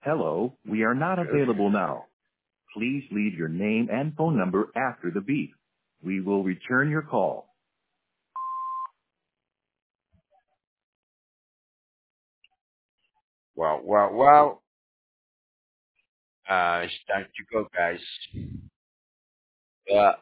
Hello, we are not Good. available now. Please leave your name and phone number after the beep. We will return your call. Well. It's time to go, guys. Uh,